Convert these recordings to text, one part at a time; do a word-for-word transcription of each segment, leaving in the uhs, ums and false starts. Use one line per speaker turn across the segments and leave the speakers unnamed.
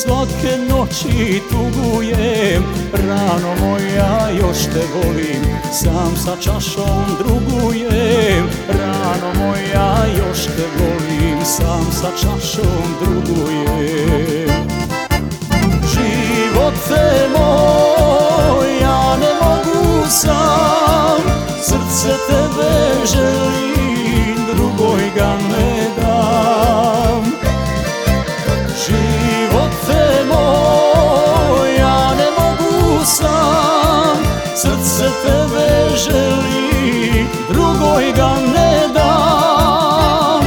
svake noći tugujem, rano moja još te volim, sam sa čašom drugujem. Rano moja još te volim, sam sa čašom drugujem. Živote moj, ja ne mogu sam, srce tebe želim, drugoj ga ne dam. Živote moj, ja ne mogu sam, srce tebe želim, drugoj ga ne dam.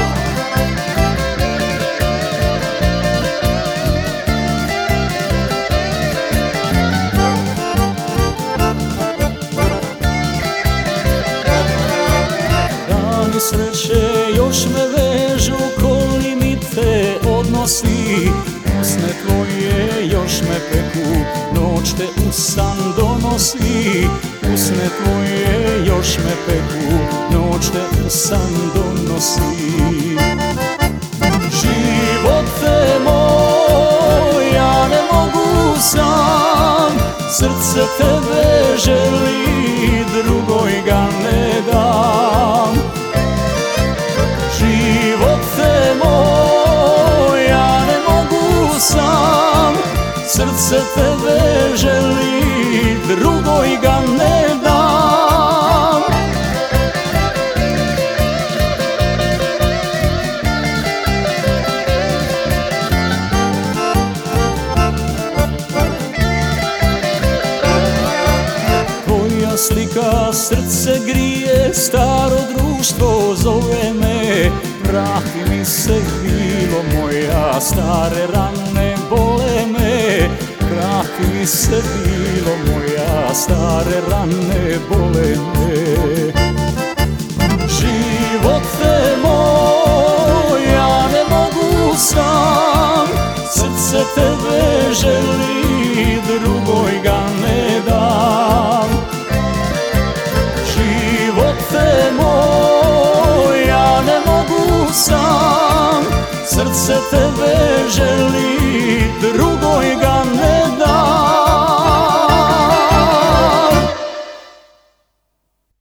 Dani sreće još me vežu, ko limite odnosi. Usne tvoje još me peku, noć te u san donosi. Usne tvoje još me peku, noć te u san donosi. Živote moj, ja ne mogu sam, srce tebe želi, drugoj ga ne dam. Živote moj, ja ne mogu sam, srce tebe želi, drugoj ga ne dam. Tvoja slika srce grije, staro društvo zove me. Vrati mi se bilo moja, stare rane bole me. Vrati mi se bilo moja, stare rane bole me. Živote moj, ja ne mogu sam, srce tebe želi, drugoj ga ne dam. Živote moj, ja ne mogu sam, srce tebe želi, drugoj ga